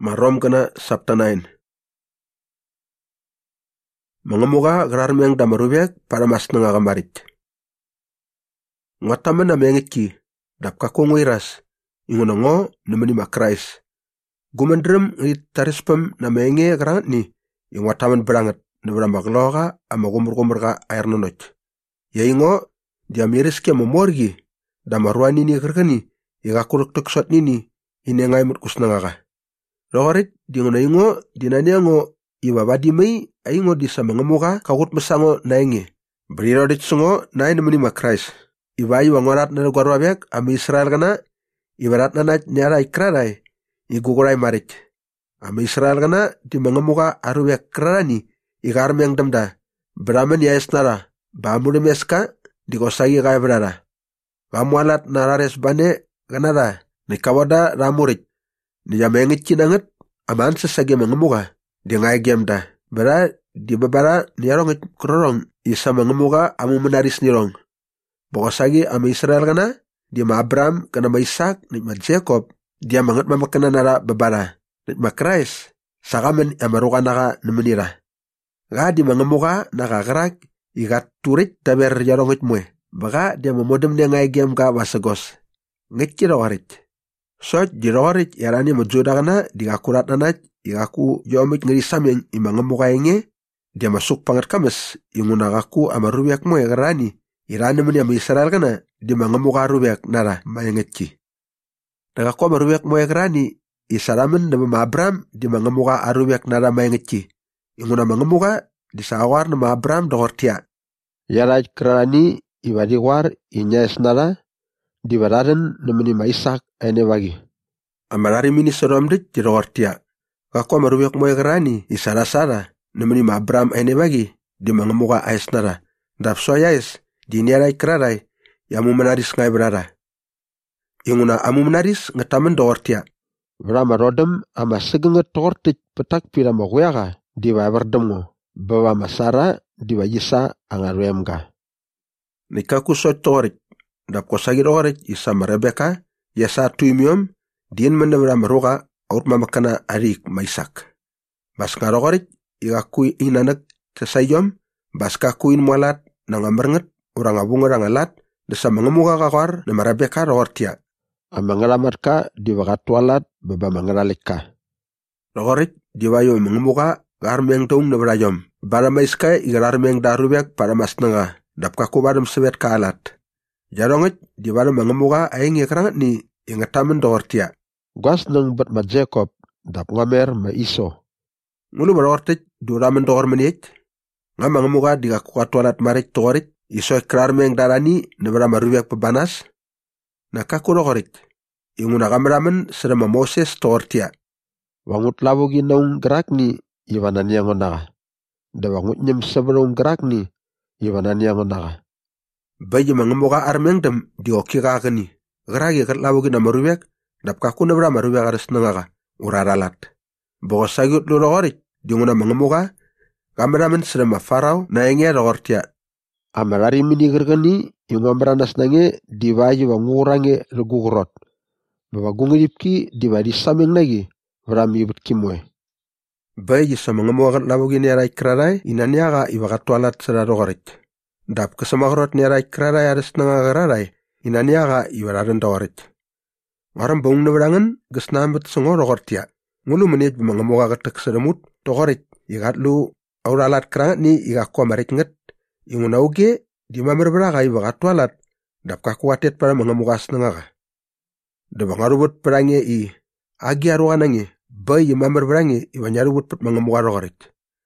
Marom kana sabta 9. Mangamuka gerarmeng damarubek para mas nga kamarit. Ngataman na mengiki dap kakong wiras inguna ngo nemani makrais. Gumandrem ngit tarispem na menge gerangat ni ingwataman berangat nebra magloga ama gumur ka air nonoj. Ya ingo dia miris ke memorgi damarwani ni gergani igakuruk tuksot nini inengai mut kusnangaga. Rogarit dinguna ingo dinaniango ibabadi mai aingo di sama ngemuka kakut mesango naenge. Berirodit sungo nae nemani makrais. Ibayu wangorat na gwarwabek ami Israel kana ibarat na nyara ikrarai igugurai marit. Ami Israel kana di mengemuka arubek krarani igarmeng damda. Beraman ya esnara bamure meska dikosagi kaya berara. Bamualat narares bane kanara nikawada ramurit. Nijamengit kinanget aman sesagi mengemuka di ngai gemda. Bera di babara niyarong krorong isa mengemuka amu menaris nirong. Bokosagi ama Israel kana dia ma Abraham kana ma Ishak nit ma Jacob dia mangat mamakana nara babara nit ma Christ sakamen amaruka naka nemenira. Ga di mengemuka naka gerak igat turit taber yarongit mue. Baga dia memodem dia ngai gem ka wasagos. Ngit rogarit. So di rogarit yarani mojoda kana di akurat nanaj igaku yomit ngerisam yang imangemuka inge dia masuk pangat kames imunagaku amarubiak mue gerani. Irani meni ama Israel kana di mangemuka rubiak nara mayengetki. Nagako marubiak moe gerani isaramen nama Abraham di mangemuka arubiak nara mayengetki. Inguna mangemuka di sawar nama Abraham dogortia. Yaraj kerani ibadi war inyes nara di baraden nemeni ma Ishak ene bagi. Amarari mini soromdit di dogortia. Kako marubiak moe gerani isara-sara nemeni ma Abraham ene bagi di mangemuka ais nara. Dap soyais diniarai krarai yamu menaris ngai berara. Inguna amu menaris ngetamen dogortia. Berama rodem ama segenget tortit petak pira maguyaga di berdemgo. Bawa masara di bajisa angaruemga. Nikaku sot torik. Dap kosagi dorik isa Rebeka yasa tuimium din menebra maruga aut mamakana arik maisak. Bas ngarogorik igakui inanek sesayom bas kakuin mualat nangamerenget orang abung orang alat desa mengemuka kakar nama Rebeka rogortia. Amangalamat ka di wakatualat baba mangalalika. Rogorit diwayo mengemuka garmeng tung nebrayom. Baramaiska igararmeng darubek para masnanga. Dap kaku badam sebet ka alat. Jarongit di badam mengemuka aing yakrangat ni ingatamen rogortia. Guas neng bet ma Jacob dap ngamer ma Iso. Ngulu barogortit duramen rogor menit. Nga mengemuka di kaku katualat marit togorit. Iso krarmeng darani nebra marubiak pebanas. Nakaku rogorit. Inguna kameramen serema Moses tortia. Wangut labugi naung gerak ni iwanan yang onaga. Da wangut nyem sebelum gerak ni iwanan yang onaga. Bayi mengemuka armeng dem dioki kakani. Geragi kat labugi na marubiak. Dap kaku nebra marubiak aras nengaga. Uraralat. Boko sagut lu rogorit. Dinguna mengemuka. Kameramen serema Farao na enge rogortia. Amarari mini gergani yung ambranas nange diwaji wa ngurange regugurot. Bawa gungiripki diwadi sameng nagi vrami butkimwe. Bayi sa mengemuakan labugi niarai krarai inaniaga iwakatualat serarogarit. Dap kesemagorot niarai krarai ares nangagararai inaniaga iwaradan dogarit. Ngaram baung neberangan gesnambet sengorogortia. Ngulu menit mengemuaga ketek seremut dogarit. Igatlu auralat krangat ni igakko amarik nget. Inguna uge di mamerberaga iwakatualat dap kakuatet para mengemukas nengaga. Daba ngarubut perange i agi aruanange bayi mamerberange iwanyarubut pet mengemukarogarit.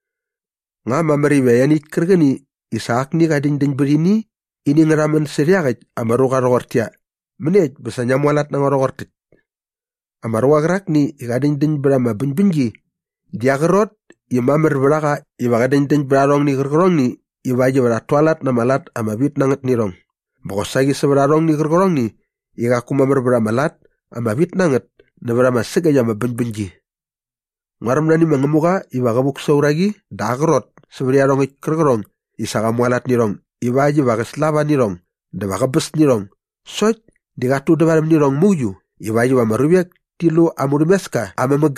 Nga mameri wayani kergani isaak ni kading berini ini ngeramen seriagit amarukarogortia. Menit besanya mualat nangarogortit. Amaruwa gerak ni ikading berama benji. Diagerot imamerberaga iwakading berarong ni gergerong ni ibaji beratualat na malat amabit nanget nirong. Bokosagi seberarong ni gergerong ni igaku mamerbera malat amabit nanget na berama segaya mabenji. Ngaram nani mengemuka ibagabuk sauragi dagerot seberiarong gergerong isaka mualat nirong ibaji bagaslava nirong da bagabes nirong sot digatu debaram nirong muju ibaji wa marubiak tilu amurimeska amamegan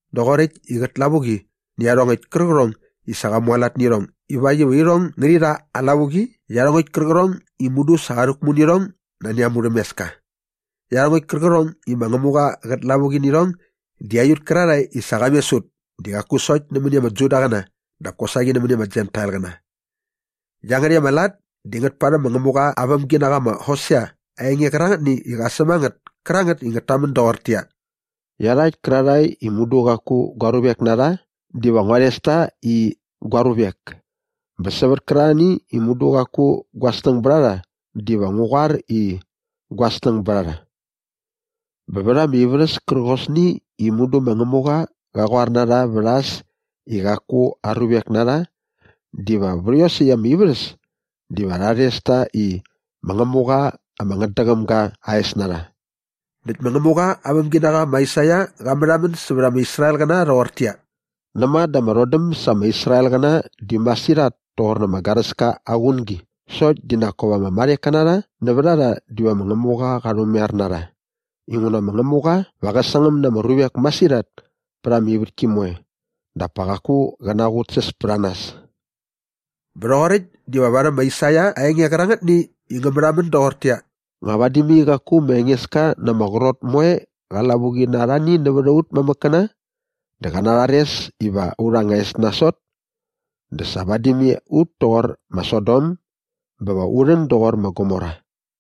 dogorit igat labugi ni arongit kergerong isaga mualat nirong ibaye wirong ngerira alabugi yarongit kergerong imudu sagaruk munirong nani amuremeska yarongit kergerong imangemuga gat labugi nirong diayut kerarai isaga mesut digakusoj nemeni majuda kana dapkosagi nemeni magentile kana jangan malat dingat pada mengemuga abam ginagama Hosea ayenge kerangat ni igasemangat kerangat ingatamen dortia yarai kerarai imudu gaku garubek nara diwangwaresta i guarubek besabar kerani imudu gaku guasteng berara diwangugar i guasteng berara beberapa mibres kergosni imudu mengemuga gagwar nara beras igaku arubek nara diwa brios ya mibres diwa raresta i mengemuga amangadagamga ais nara dit mengemuga abam ginaga maisaya gamramen sebram Israel kana rawartia nama damarodem sama Israel kana di masirat tor nama garaska agungi soj dinakowa mamare kanara nebrara diwa mengemuga karumiar nara inguna mengemuga wagasangem nama ruyak masirat prami berkimoy dapagaku ganagut ses pranas berorit diwa bara maisaya ayeng karangat ni ingamramen dortia ngabadimi gaku mengeska nama grot moe galabugi narani nebraut mamakana dekanarares iba urangais nasot desabadimi utor masodom bawa uren dor magomora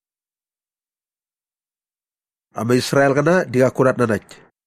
ama Israel kana digakurat nanaj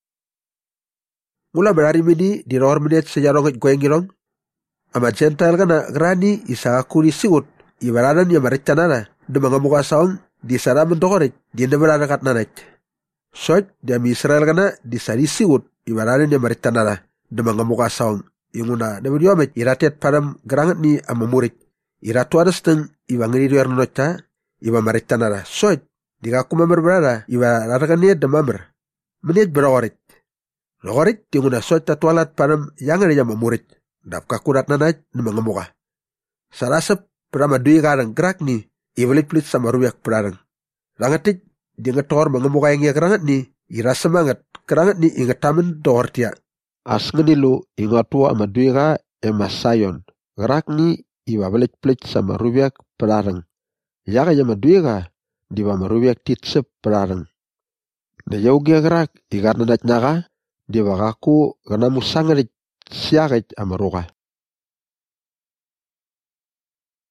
mula berari mini di rohor menit sejarongit goyengirong ama Gentile kana grani isakuri sigut ibaranan ya marecanana de mangamuka saong di saramen dogorit di neberana kat nanaj soj di ama Israel kana di sari sigut ibaranan ya marecanana de mangamuka saong inguna neberdiomet iratet padam gerangat ni ama murid iratu adasteng ibangiri riarnocha iba marecanana soj digaku mamer berada iba raragani de mamer menit berogorit logorit inguna soj tatualat padam yang ada ama murid dapka kurat nanaj ni mangamuka sarasep perama dui garang gerak ni ibelit-belit sama ruyak perarang rangatik dingetor mangamuka yang gerangat ni ira semangat kerangat ni ingatamen dortia asngenilu ingatua ama duiga emasayon gerak ni iba belit-belit sama ruyak perarang yaga yama duiga diwa maruyak titsep perarang na yaugia gerak igarnanaj naga diwa gaku ganamu sangarit siagaj amaruga